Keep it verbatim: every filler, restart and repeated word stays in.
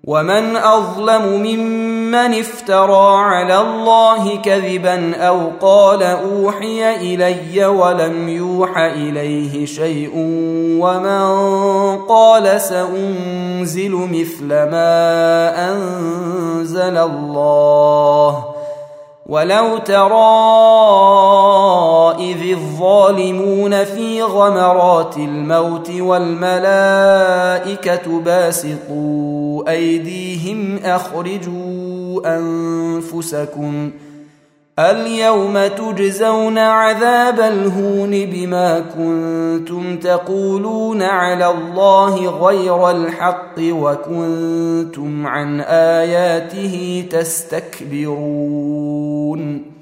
ومن أظلم ممن افترى على الله كذبا أو قال أوحي إلي ولم يوح إليه شيء ومن قال سأنزل مثل ما أنزل الله ولو ترى إذ الظالمون في غمرات الموت والملائكة باسطوا أيديهم أخرجوا أنفسكم اليوم تجزون عذاب الهون بما كنتم تقولون على الله غير الحق وكنتم عن آياته تستكبرون